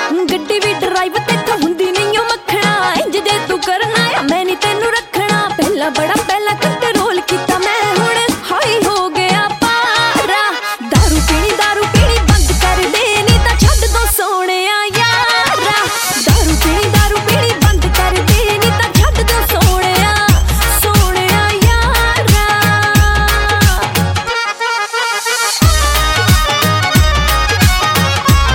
ਗੱਡੀ ਵੀ ਡਰਾਈਵ ਤੇਥੋਂ ਹੁੰਦੀ ਨਹੀਂ ਓ ਮੱਖਣਾ। ਇੰਜ ਜੇ ਤੂੰ ਕਰਨਾ ਆ ਮੈਂ ਨੀ ਤੈਨੂੰ ਰੱਖਣਾ। ਪਹਿਲਾਂ ਬੜਾ ਪਹਿਲਾਂ